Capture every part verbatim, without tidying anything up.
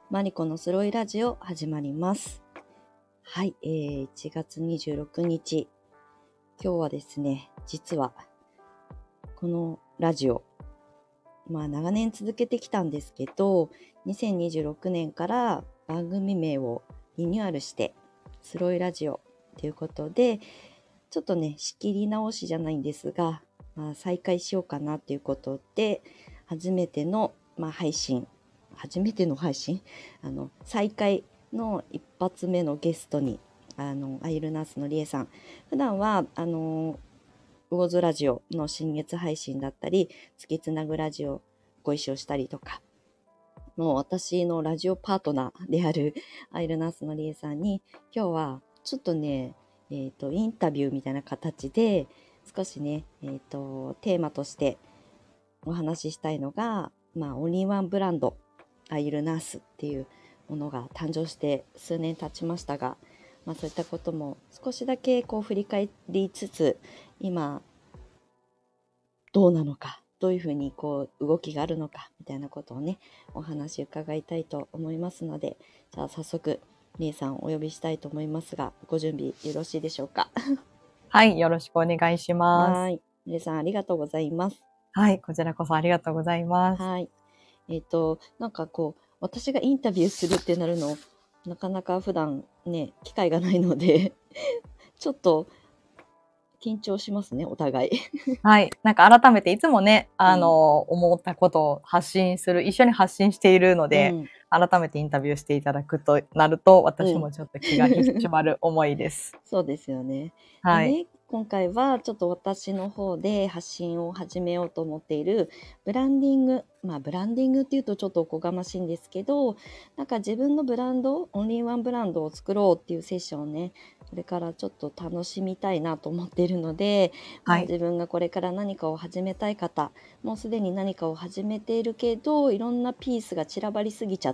マリコのスロイラジオ始まります。はい、えー、いちがつにじゅうろくにち、今日はですね、実はこのラジオ、まあ長年続けてきたんですけど、にせんにじゅうろくねんから番組名をリニューアルしてスロイラジオということで、ちょっとね仕切り直しじゃないんですが、まあ、再開しようかなということで、初めての、まあ、配信初めての配信あの再開の一発目のゲストにあのアイルナースのりえさん、普段はあの魚津ラジオの新月配信だったり、月つなぐラジオご一緒したりとか、もう私のラジオパートナーであるアイルナースのりえさんに、今日はちょっとね、えーと、インタビューみたいな形で少しね、えーと、テーマとしてお話ししたいのが、まあ、オンリーワンブランドアイルナースっていうものが誕生して数年経ちましたが、まあ、そういったことも少しだけこう振り返りつつ、今どうなのか、どういうふうにこう動きがあるのかみたいなことをね、お話伺いたいと思いますので、じゃあ早速りえさんお呼びしたいと思いますが、ご準備よろしいでしょうか？ はい、よろしくお願いします。 はい、りえさんありがとうございます。 はい、こちらこそありがとうございます。 はい。えっと、なんかこう、私がインタビューするってなるの、なかなか普段ね、機会がないので、ちょっと緊張しますね、お互い。 はい、なんか改めていつもね、あの、 うん、 思ったことを発信する、一緒に発信しているので、 うん、 改めてインタビューしていただくとなると、私うん。 もちょっと気が引き締まる思いです。 そうですよね。ではい。 ね、今回はちょっと私の方で発信を始めようと思っているブランディング、まあブランディングっていうとちょっとおこがましいんですけど、なんか自分のブランド、オンリーワンブランドを作ろうっていうセッションをね、これからちょっと楽しみたいなと思っているので、まあはい。 自分がこれから何かを始めたい方、もうすでに何かを始めているけど、いろんなピースが散らばりすぎちゃって、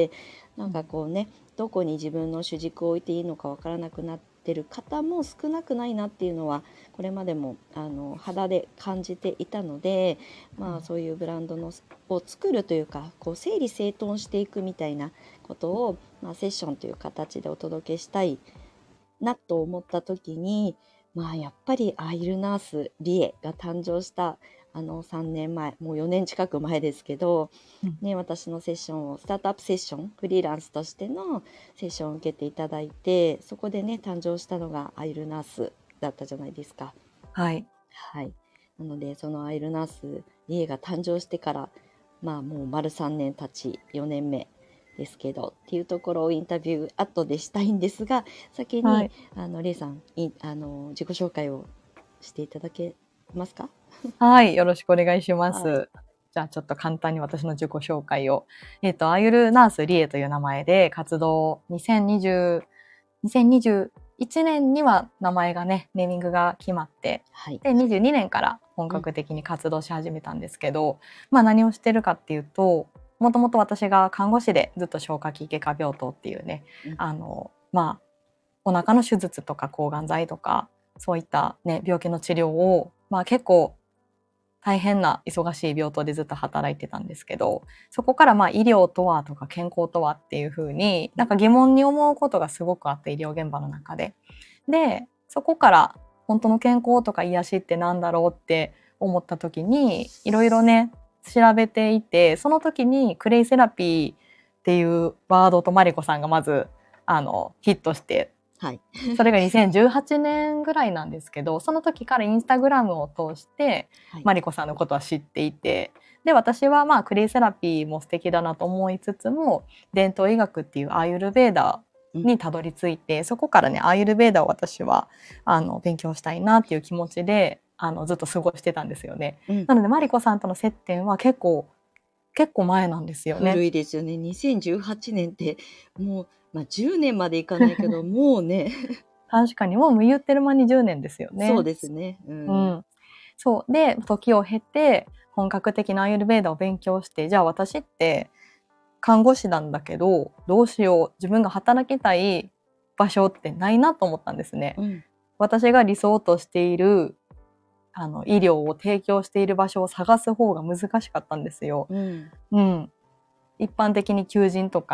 なんかこうね、どこに自分の主軸を置いていいのかわからなくなってる方も少なくないなっていうのは、これまでもあの肌で感じていたので、まあ、そういうブランドのを作るというか、こう整理整頓していくみたいなことを、まあ、セッションという形でお届けしたいなと思った時に、まあやっぱりアイルナースリエが誕生したあのさんねんまえ、もうよねん近く前ですけど、 うんね、私のセッションをスタートアップセッション、フリーランスとしてのセッションを受けていただいて、そこでね誕生したのがアイルナースだったじゃないですか。 はい。 はい。なのでそのアイルナースリエが誕生してから、まあもう丸さんねん経ちよねんめですけどっていうところをインタビュー後でしたいんですが、先にはい。 あのリエさんいあの自己紹介をしていただけますか？ はい、よろしくお願いしまはい。 す。じゃあちょっと簡単に私の自己紹介を。えっと、アイルナースリエという名前で活動、にせんにじゅう、にせんにじゅういちねんには名前がね、ネーミングが決まって、 はい。 で、にじゅうにねんから本うん。 格的に活動し始めたんですけど、まあ何をしてるかっていうと、もともと私が看護師でずっと消化器外科病棟っていうね、 うん。 あの、まあ、お腹の手術とか抗がん剤とか、そういったね、病気の治療を、まあ結構大変な忙しい病棟でずっと働いてたんですけど、そこからまあ医療とはとか健康とはっていうふうになんか疑問に思うことがすごくあって、医療現場の中で。で、そこから本当の健康とか癒しってなんだろうって思った時にいろいろね調べていて、その時にクレイセラピーっていうワードとマリコさんがまずあのヒットして、 はい。 それがにせんじゅうはちねんぐらいなんですけど、その時からインスタグラムを通してはい。 マリコさんのことは知っていて、で私はまあクレイセラピーも素敵だなと思いつつも、伝統医学っていうアーユルヴェーダにたどり着いて、そこからねアーユルヴェーダを私はあの勉強したいなっていう気持ちであのずっと過ごしてたんですよね。 うん。 なのでマリコさんとの接点は結構結構前なんですよね。 古いですよね。にせんじゅうはちねんってもう、まあ、じゅうねんまでいかないけど、もうね。 確かにもう言ってる間にじゅうねんですよそうね。 ですね。うん。 うん。そう。で、時を経て、本格的なアーユルヴェーダを勉強して、じゃあ私って看護師なんだけど、どうしよう。自分が働きたい場所ってないなと思ったんですね。 うん。 私が理想としている、あの、医療を提供している場所を探す方が難しかったんですよ。 うん。 うん。一般的に求人とか、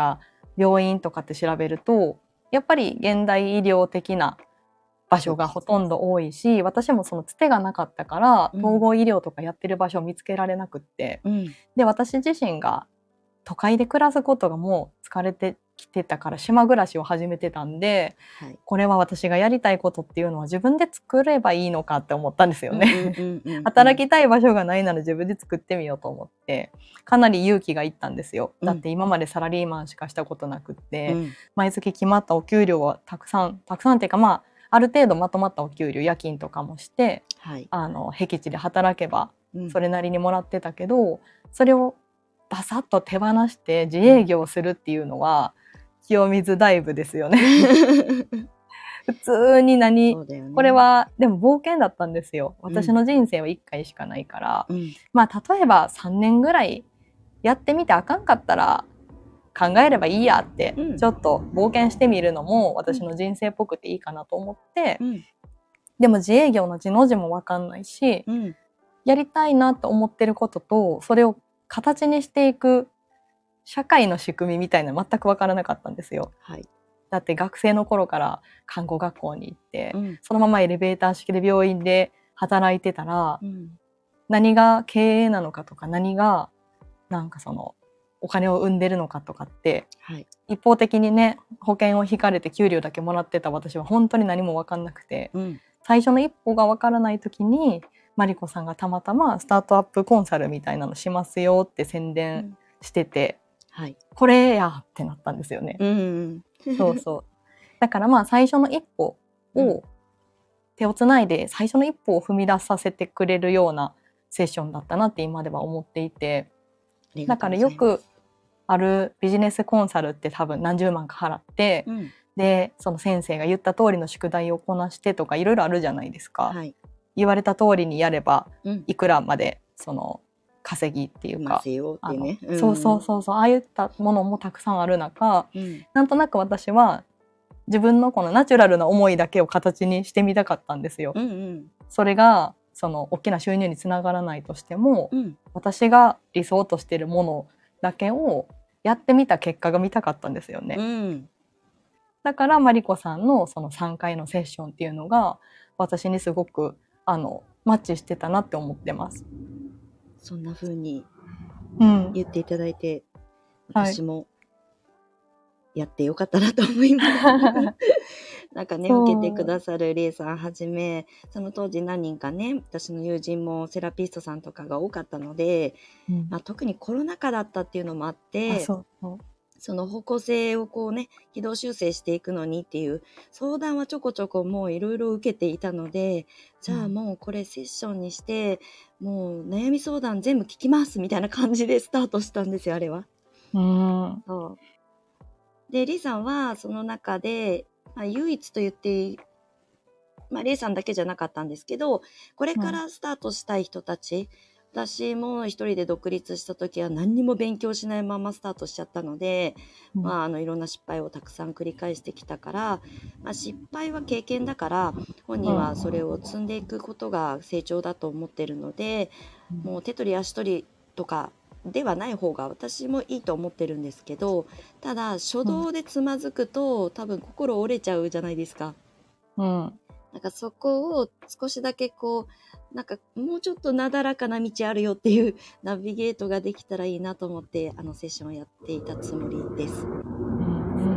病院とかって調べるとやっぱり現代医療的な場所がほとんど多いし、私もそのつてがなかったから統合医療とかやってる場所を見つけられなくって、うん、で私自身が都会で暮らすことがもう疲れてきてたから島暮らしを始めてたんで、はい、これは私がやりたいことっていうのは自分で作ればいいのかって思ったんですよね。働きたい場所がないなら自分で作ってみようと思ってかなり勇気がいったんですよ。だって今までサラリーマンしかしたことなくって、うん、毎月決まったお給料はたくさんたくさんっていうかまあある程度まとまったお給料夜勤とかもして、はい、あの僻地で働けばそれなりにもらってたけど、うん、それをバサッと手放して自営業をするっていうのは清水ダイブですよね。普通に何、ね、これはでも冒険だったんですよ。私の人生はいっかいしかないから、うん、まあ例えばさんねんぐらいやってみてあかんかったら考えればいいやって、うん、ちょっと冒険してみるのも私の人生っぽくていいかなと思って、うん、でも自営業の字の字も分かんないし、うん、やりたいなと思ってることとそれを形にしていく社会の仕組みみたいなの全く分からなかったんですよ。はい、だって学生の頃から看護学校に行って、うん、そのままエレベーター式で病院で働いてたら、うん、何が経営なのかとか何がなんかそのお金を生んでるのかとかって、はい、一方的にね保険を引かれて給料だけもらってた私は本当に何も分かんなくて、うん、最初の一歩が分からない時にマリコさんがたまたまスタートアップコンサルみたいなのしますよって宣伝してて、うんはい、これやってなったんですよね。うんうん、そうそうだからまあ最初の一歩を手をつないで最初の一歩を踏み出させてくれるようなセッションだったなって今では思っていて、だからよくあるビジネスコンサルって多分何十万か払って、うん、でその先生が言った通りの宿題をこなしてとかいろいろあるじゃないですか、はい、言われた通りにやればいくらまでその稼ぎっていうか、あのそうそうそうそうああいったものもたくさんある中、うん、なんとなく私は自分のこのナチュラルな思いだけを形にしてみたかったんですよ。うんうん、それがその大きな収入につながらないとしても、うん、私が理想としているものだけをやってみた結果が見たかったんですよね。うん、だからマリコさんのそのさんかいのセッションっていうのが私にすごくあのマッチしてたなって思ってます。 そんな風に言っていただいて、うん、私もやってよかったなと思います。はいなんかね、受けてくださるリエさんはじめ、その当時何人かね、私の友人もセラピストさんとかが多かったので、うんまあ、特にコロナ禍だったっていうのもあって、そうそうその方向性をこうね、軌道修正していくのにっていう相談はちょこちょこもういろいろ受けていたので、じゃあもうこれセッションにして、うん、もう悩み相談全部聞きますみたいな感じでスタートしたんですよ、あれは。うんそうで、リさんはその中で、まあ、唯一と言って、まあ、レイさんだけじゃなかったんですけど、これからスタートしたい人たち、うん、私も一人で独立した時は何にも勉強しないままスタートしちゃったので、うん、まあ、あのいろんな失敗をたくさん繰り返してきたから、まあ、失敗は経験だから本人はそれを積んでいくことが成長だと思ってるので、うん、もう手取り足取りとかではない方が私もいいと思ってるんですけど、ただ初動でつまずくと、うん、多分心折れちゃうじゃないですか。うん、なんかそこを少しだけこうなんかもうちょっとなだらかな道あるよっていうナビゲートができたらいいなと思ってあのセッションをやっていたつもりです。うんうん、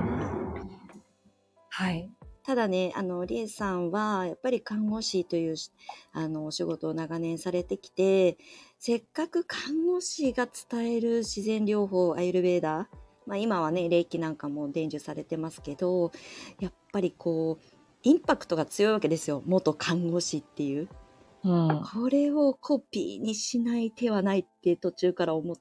はい。ただね、あのリエさんはやっぱり看護師というあのお仕事を長年されてきて、せっかく看護師が伝える自然療法アイルベーダー、まあ、今はね霊気なんかも伝授されてますけど、やっぱりこうインパクトが強いわけですよ、元看護師っていう、うん、これをコピーにしない手はないって途中から思って、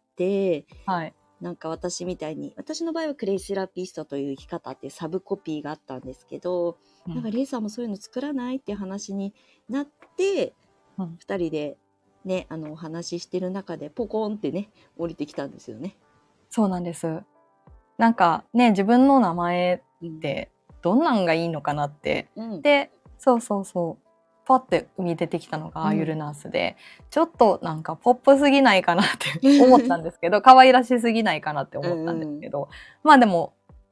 はい、なんか私みたいに、私の場合はクレイセラピストという生き方ってサブコピーがあったんですけど、うん、なんかレイさんもそういうの作らないっていう話になって、うん、ふたりでね、あのお話ししてる中でポコンってね降りてきたんですよね。 そうなんです。なんかね、自分の名前ってどんなんがいいのかなって、うん、でそうそうそうパッて生み出てきたのがアーユルナースで、うん、ちょっとなんかポップすぎないかなって思ったんですけど可愛らしすぎないかなって思ったんですけど、うん、まあでも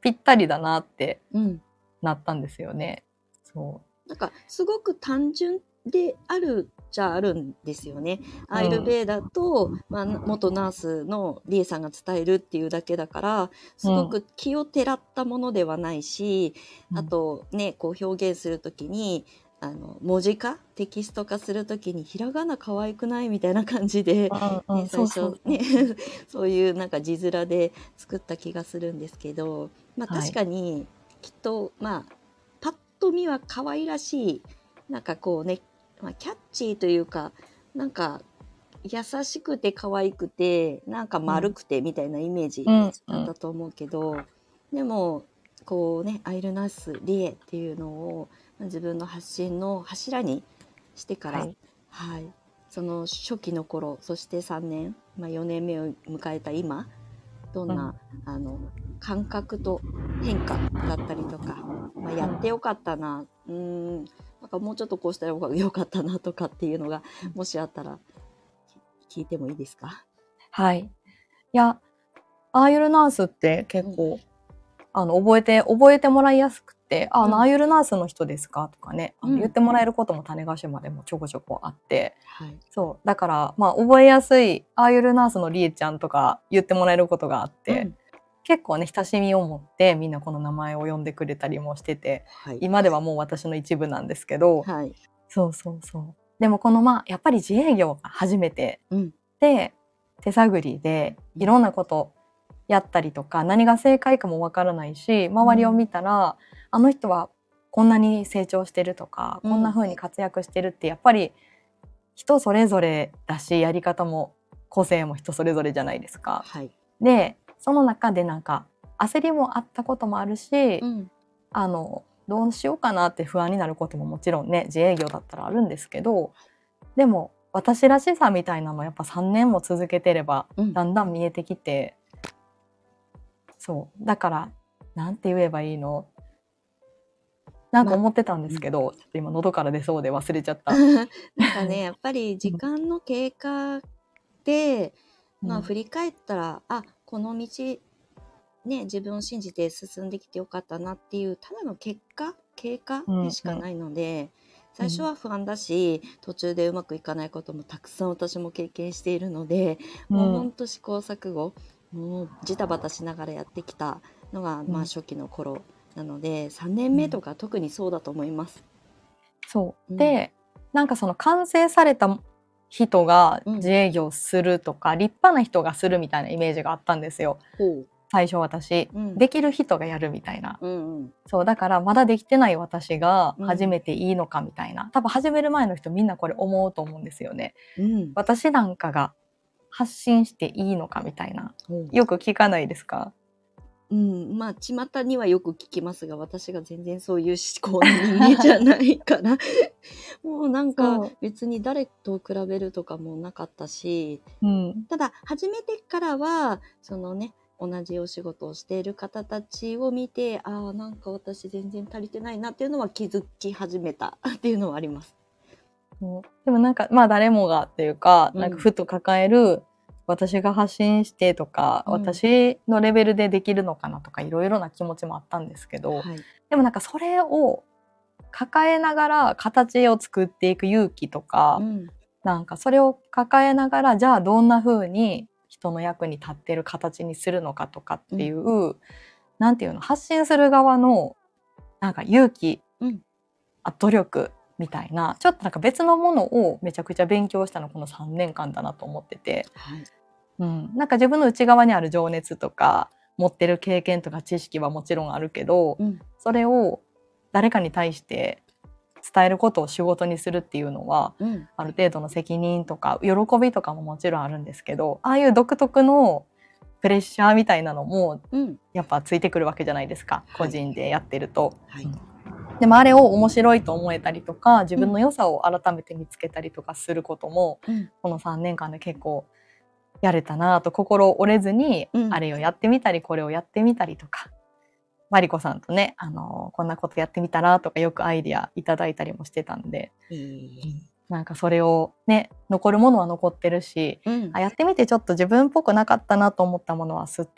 ぴったりだなってうんなったんですよね。そなんかすごく単純であるじゃあるんですよね。 うんアイルベーダと、まあ、元ナースのリエさんが伝えるっていうだけだからすごく気をてらったものではないし、 うん、 あとねこう表現するときにあの文字化テキスト化するときにひらがな可愛くないみたいな感じで、 うんうん、 ね、最そうそうそう初ねそういうなんか字面で作った気がするんですけど、まあ、 はい確かにきっとまあパッと見は可愛らしいなんかこうね、まあ、キャッチーというかなんか優しくて可愛くてなんか丸くてみたいなイメージうんだったと思うけど、でもこうねアイルナースリエっていうのを自分の発信の柱にしてから、 はいはいその初期の頃そしてさんねん、まあ、よねんめを迎えた今どんな、 うんあの感覚と変化だったりとか、まあ、やってよかったな、うーんなんかもうちょっとこうしたらよかったなとかっていうのがもしあったら聞いてもいいですか？ はい。いや、アーユルナースって結構、うん、あの覚えて覚えてもらいやすくて、あ、あの、うん、アーユルナースの人ですかとかね、あの、うん、言ってもらえることも種子島でもちょこちょこあって、はい、そうだからまあ覚えやすいアーユルナースのりえちゃんとか言ってもらえることがあって、うん、結構ね親しみを持ってみんなこの名前を呼んでくれたりもしてて、はい、今ではもう私の一部なんですけど、はい、そうそうそう。でもこのまあやっぱり自営業が初めて、うん、で手探りでいろんなことやったりとか、うん、何が正解かもわからないし周りを見たら、うん、あの人はこんなに成長してるとか、うん、こんな風に活躍してるってやっぱり人それぞれだしやり方も個性も人それぞれじゃないですか。はい、でその中でなんか焦りもあったこともあるし、うん、あのどうしようかなって不安になることももちろんね自営業だったらあるんですけど、でも私らしさみたいなのやっぱさんねんも続けてればだんだん見えてきて、うん、そうだからなんて言えばいいのなんか思ってたんですけど、まあ、ちょっと今喉から出そうで忘れちゃった。 なんかねやっぱり時間の経過で、うん、まあ振り返ったらあこの道ね自分を信じて進んできてよかったなっていうただの結果経過でしかないので、うんうん、最初は不安だし、うん、途中でうまくいかないこともたくさん私も経験しているので、うん、もうほんと試行錯誤もうジタバタしながらやってきたのが、うん、まあ初期の頃なのでさんねんめとか特にそうだと思います。 そう、うん、でなんかその完成された人が自営業するとか、うん、立派な人がするみたいなイメージがあったんですよ。最初私、うん、できる人がやるみたいな、うんうん、そうだからまだできてない私が始めていいのかみたいな、うん、多分始める前の人みんなこれ思うと思うんですよね、うん、私なんかが発信していいのかみたいな、うん、よく聞かないですか？ うん、まあ巷にはよく聞きますが私が全然そういう思考の人間じゃないからもうなんか別に誰と比べるとかもなかったし、うん、ただ始めてからはそのね同じお仕事をしている方たちを見てああなんか私全然足りてないなっていうのは気づき始めたっていうのはあります。 うん、でもなんかまあ誰もがっていうか、うん、なんかふと抱える私が発信してとか、うん、私のレベルでできるのかなとかいろいろな気持ちもあったんですけど、はい、でもなんかそれを抱えながら形を作っていく勇気とか、うん、なんかそれを抱えながらじゃあどんな風に人の役に立ってる形にするのかとかっていう、うん、なんていうの発信する側のなんか勇気、うん、あ努力みたいなちょっとなんか別のものをめちゃくちゃ勉強したのこのさんねんかんだなと思ってて、はいうん、なんか自分の内側にある情熱とか持ってる経験とか知識はもちろんあるけど、うん、それを誰かに対して伝えることを仕事にするっていうのは、うん、ある程度の責任とか喜びとかももちろんあるんですけどああいう独特のプレッシャーみたいなのもやっぱついてくるわけじゃないですか、うん、個人でやってると。はいはいうん、でもあれを面白いと思えたりとか自分の良さを改めて見つけたりとかすることも、うん、このさんねんかんで結構やれたなと心折れずに、うん、あれをやってみたりこれをやってみたりとかマリコさんとね、あのー、こんなことやってみたらとかよくアイディアいただいたりもしてたんで、うん、なんかそれをね残るものは残ってるし、うん、あやってみてちょっと自分っぽくなかったなと思ったものはすっと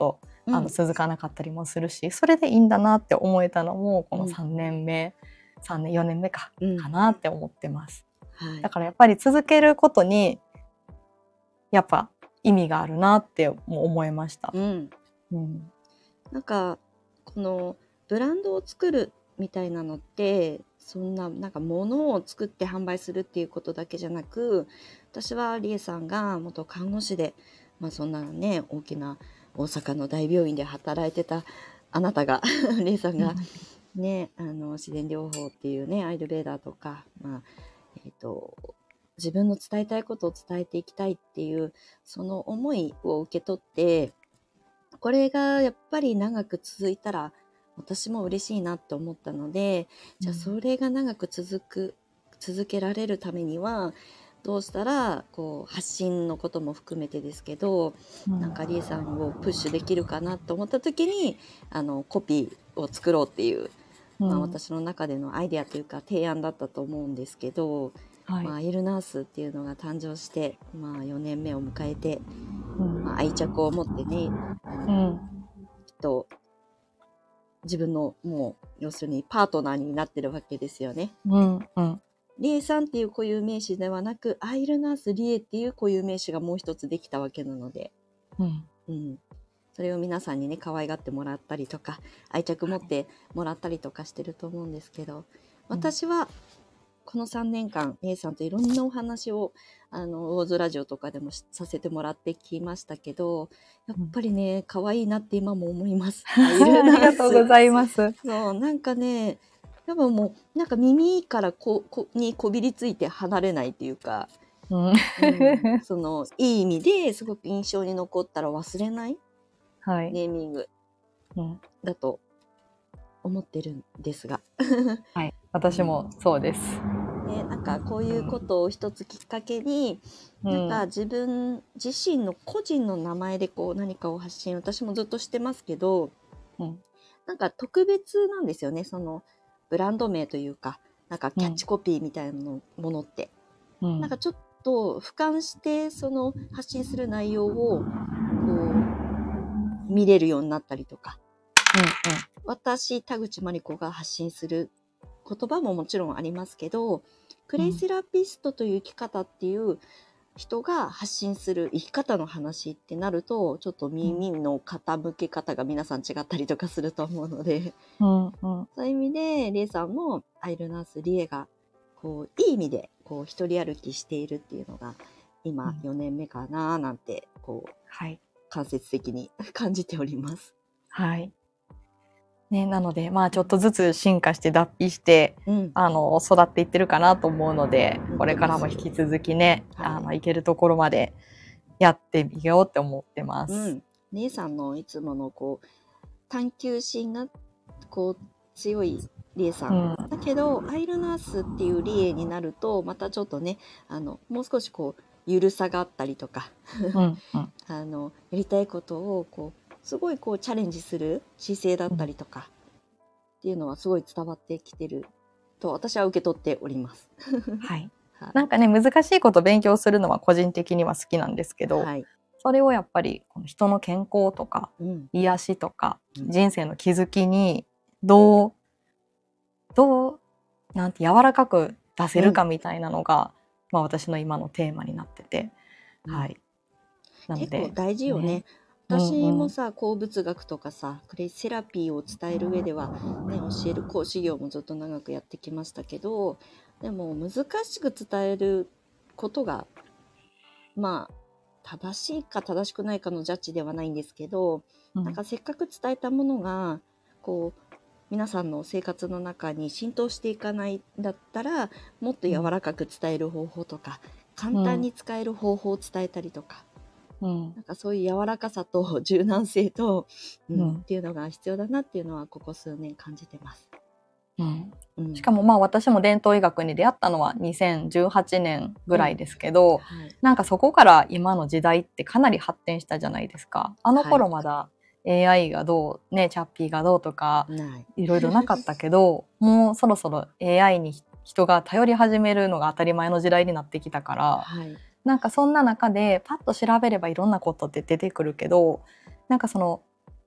あの続かなかったりもするし、それでいいんだなって思えたのもこのさんねんめ、うん、さんねんよねんめか、うん、かなって思ってます、はい、だからやっぱり続けることにやっぱ意味があるなっても思いました、うんうん、なんかこのブランドを作るみたいなのってそんななんか物を作って販売するっていうことだけじゃなく、私はりえさんが元看護師で、まあ、そんなね大きな大阪の大病院で働いてたあなたがりえさんがね、あの自然療法っていうねアイルベーダーとか、まあえーと、自分の伝えたいことを伝えていきたいっていうその思いを受け取って、これがやっぱり長く続いたら私も嬉しいなって思ったので、じゃあそれが長く続く続けられるためにはどうしたらこう発信のことも含めてですけど、うん、なんかりえさんをプッシュできるかなと思った時にあのコピーを作ろうっていう、うんまあ、私の中でのアイデアというか提案だったと思うんですけど、はいまあ、アイルナースっていうのが誕生して、まあ、よねんめを迎えて、うんまあ、愛着を持ってね、うん、きっと自分のもう要するにパートナーになってるわけですよね。うんうんリエさんっていう固有名詞ではなく、アイルナースリエっていう固有名詞がもう一つできたわけなので、うんうん、それを皆さんにね可愛がってもらったりとか愛着持ってもらったりとかしてると思うんですけど、私はこのさんねんかんリエさんといろんなお話をあのウォーズラジオとかでもさせてもらってきましたけど、やっぱりね可愛いなって今も思います。 アイルナースありがとうございます。 そうなんかね多分もうなんか耳からここにこびりついて離れないっていうか、うんうん、そのいい意味ですごく印象に残ったら忘れない、はい、ネーミングだと思ってるんですが、 はい、私もそうです、 ね、なんかこういうことを一つきっかけに、うん、なんか自分自身の個人の名前でこう何かを発信私もずっとしてますけど、うん、なんか特別なんですよね、そのブランド名というかなんかキャッチコピーみたいなの、うん、ものって、うん、なんかちょっと俯瞰してその発信する内容をこう見れるようになったりとか、うんうん、私田口真理子が発信する言葉ももちろんありますけど、クレイセラピストという生き方っていう人が発信する生き方の話ってなるとちょっと耳の傾け方が皆さん違ったりとかすると思うので、うんうん、そういう意味でリエさんもアイルナースリエがこういい意味でこう一人歩きしているっていうのが今よねんめかななんてこう、はい、間接的に感じております。 はいね、なのでまあちょっとずつ進化して脱皮して、うん、あの育っていってるかなと思うので、これからも引き続きね、はい、あのいけるところまでやってみようって思ってます。うん、 姉さんのいつものこう探求心がこう強いリエさん、うん、だけどアイルナースっていうリエになるとまたちょっとねあのもう少しこうゆるさがあったりとか、うんうん、あのやりたいことをこうすごいこうチャレンジする姿勢だったりとか、うん、っていうのはすごい伝わってきてると私は受け取っております。 はい、なんかね難しいこと勉強するのは個人的には好きなんですけど、はい、それをやっぱり人の健康とか、うん、癒しとか、うん、人生の気づきにどうどうなんて柔らかく出せるかみたいなのが、うんまあ、私の今のテーマになってて、うん、はいなので結構大事よね。ね私もさ、鉱物学とかさクレイセラピーを伝える上では、ね、教える講師業もずっと長くやってきましたけど、でも難しく伝えることがまあ正しいか正しくないかのジャッジではないんですけど、うん、なんかせっかく伝えたものがこう皆さんの生活の中に浸透していかないんだったらもっと柔らかく伝える方法とか、うん、簡単に使える方法を伝えたりとか、うん、なんかそういう柔らかさと柔軟性と、うんうん、っていうのが必要だなっていうのはここ数年感じてます。 うんうん、しかもまあ私も伝統医学に出会ったのはにせんじゅうはちねんぐらいですけど、うんはい、なんかそこから今の時代ってかなり発展したじゃないですか。あの頃まだ エーアイ がどうねチャッピーがどうとかいろいろなかったけどもうそろそろ エーアイ に人が頼り始めるのが当たり前の時代になってきたから、はい、なんかそんな中でパッと調べればいろんなことって出てくるけど、なんかその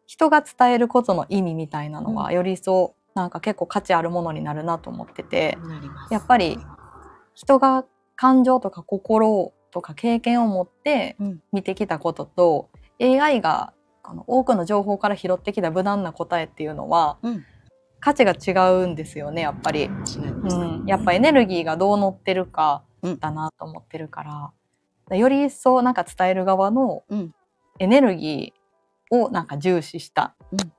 人が伝えることの意味みたいなのは、より一層なんか結構価値あるものになるなと思ってて、 なります。 やっぱり人が感情とか心とか経験を持って見てきたことと、うん、エーアイ がこの多くの情報から拾ってきた無難な答えっていうのは、うん、価値が違うんですよね、やっぱり。違います、うん、やっぱエネルギーがどう乗ってるかだなと思ってるから、うん、より一層なんか伝える側のエネルギーをなんか重視した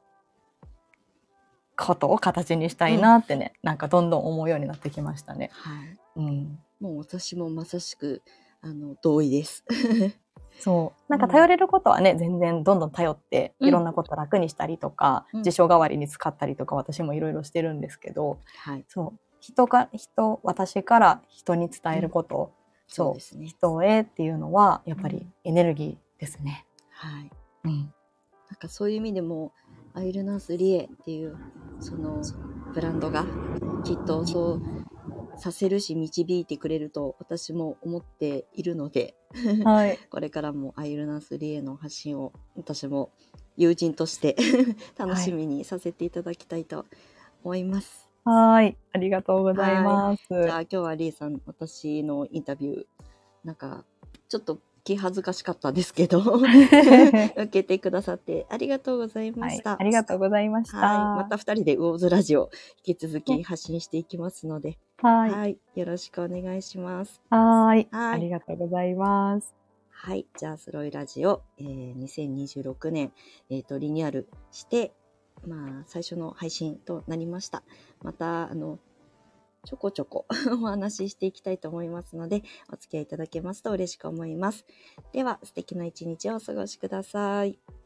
ことを形にしたいなってね、うん、なんかどんどん思うようになってきましたね。 はい。 うん、 もう私もまさしくあの同意です。 そうなんか頼れることはね、うん、全然どんどん頼っていろんなこと楽にしたりとか、うん、辞書代わりに使ったりとか私もいろいろしてるんですけど、はい、そう人か人私から人に伝えること、うん、そうですね、人へっていうのはやっぱりエネルギーですね。 うん、はい、うん、なんかそういう意味でもアイルナースリエっていうそのブランドがきっとそうさせるし導いてくれると私も思っているので、はい、これからもアイルナースリエの発信を私も友人として楽しみにさせていただきたいと思います。 はい、ありがとうございます。 じゃあ今日はリエさん、私のインタビューなんかちょっと気恥ずかしかったですけど受けてくださってありがとうございました。はい、 ありがとうございました。 はい、またふたりで魚津ラジオ引き続き発信していきますので、 はい、 はい、よろしくお願いします。 はい、ありがとうございます。 はい、じゃあスロイラジオ、えー、にせんにじゅうろくねん、えーと、リニューアルして、まあ最初の配信となりました。またあのちょこちょこお話ししていきたいと思いますので、お付き合いいただけますと嬉しく思います。では、素敵な一日をお過ごしください。